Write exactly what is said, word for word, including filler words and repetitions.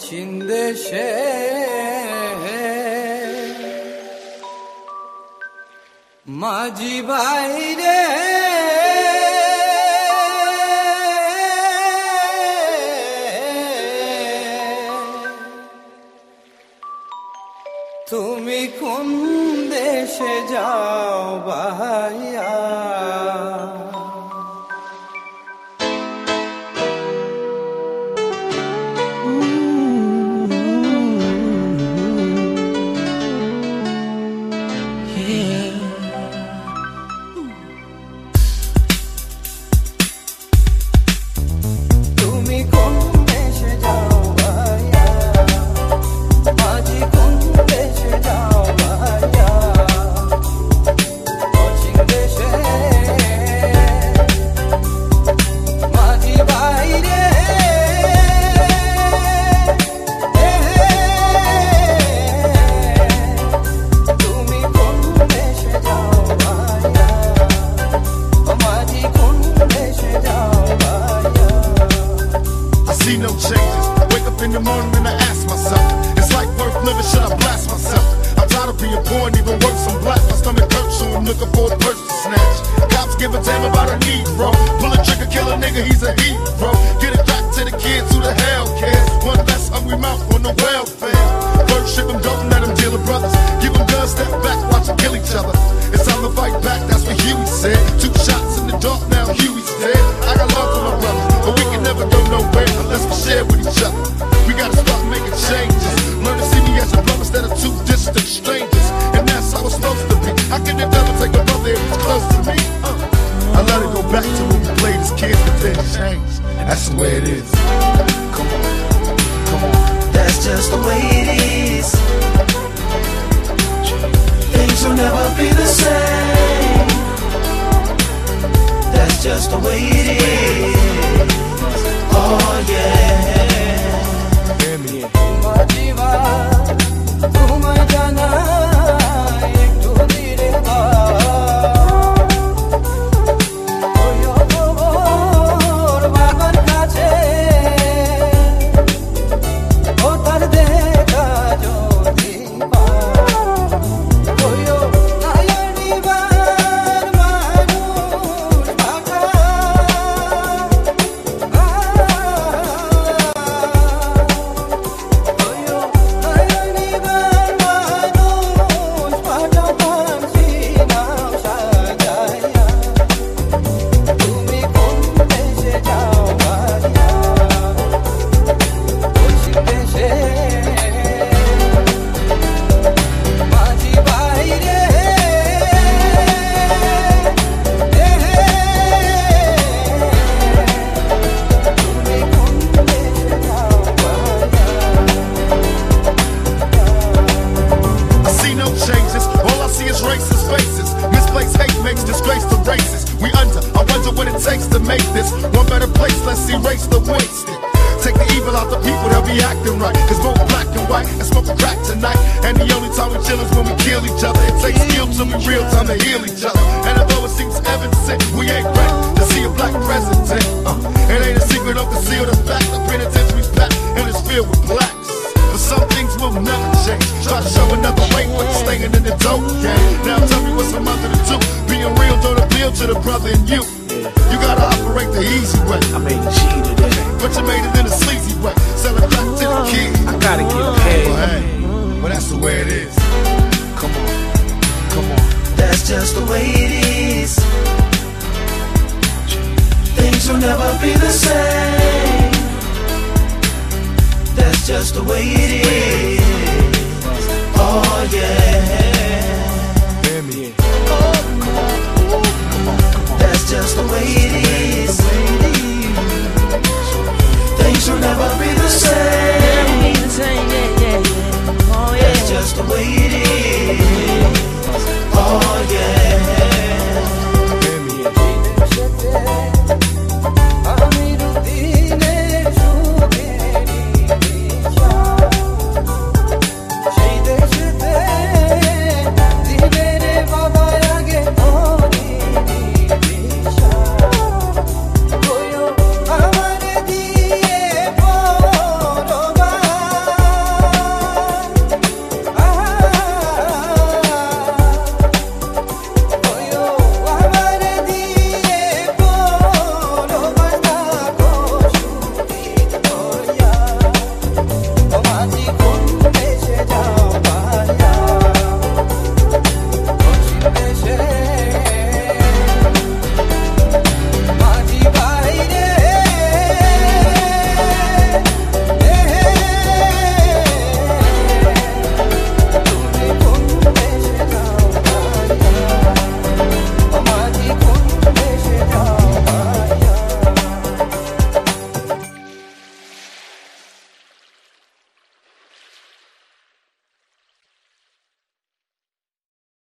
পশ্চিম দেশে মাঝি বাইরে তুমি কোন দেশে যাও ভাইয়া No changes. Wake up in the morning and I ask myself, is life worth living? Should I blast myself? I'm tired of being poor and even worse, I'm black. My stomach hurts, so I'm looking for a purse to snatch. Cops give a damn about a Negro. Pull a trigger, kill a nigga, he's a hero. Get it back to the kids who the hell cares. One less hungry mouth on the welfare. First ship them, don't let them deal with brothers. Give them guns, step back, watch them kill each other. It's time to fight back, that's what Huey said. Two shots in the dark, now Huey's dead. I got love for my brothers, but we can never go nowhere unless we share with each other. We gotta start making changes. Learn to see me as a brother instead of two distant strangers. And that's how it's supposed to be. How can the devil take a brother if it's close to me? Uh, I let it go back to when we played as kids, but then changed. That's the way it is. Come on, come on. That's just the way it is. Things will never be the same. That's just the way it is. Oh yeah. Hear me. Majiva, tumai jana ekটু dire ba. Oyo tobor bagar kache, o tar dekha jodi pa. Oyo nayani bar manush baka. Erase the wasted. Take the evil out the people, they'll be acting right. Cause both black and white and smoking crack tonight. And the only time we chill is when we kill each other. It takes skill to be real time to heal each other. And although it seems evident, we ain't ready to see a black president. Uh, it ain't a secret, don't conceal the fact. The penitentiary's packed and it's filled with blacks. But some things will never change. Try to show another way, but you're staying in the dope game. Now tell me what's a mother to do. Being real don't appeal to the brother in you. You gotta operate the easy way. I made a G today, but you made it in a sleazy way. Sell it back to the kid. I gotta get paid. Well, hey, well that's the way it is. Come on, come on. That's just the way it is. Things will never be the same. That's just the way it is. Oh yeah.